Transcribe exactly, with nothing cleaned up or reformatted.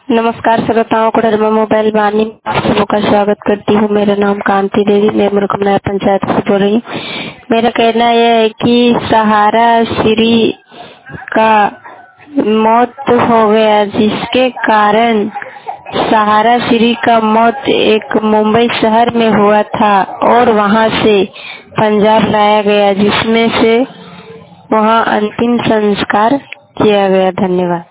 नमस्कार श्रोताओं को धर्मा मोबाइल वाणी में आप सबों का स्वागत करती हूँ। मेरा नाम कांति देवी, मैं मुरकमनाया पंचायत से बोल रही हूँ। मेरा कहना यह है कि सहारा श्री का मौत हो गया, जिसके कारण सहारा श्री का मौत एक मुंबई शहर में हुआ था और वहां से पंजाब लाया गया, जिसमें से वहां अंतिम संस्कार किया गया। धन्यवाद।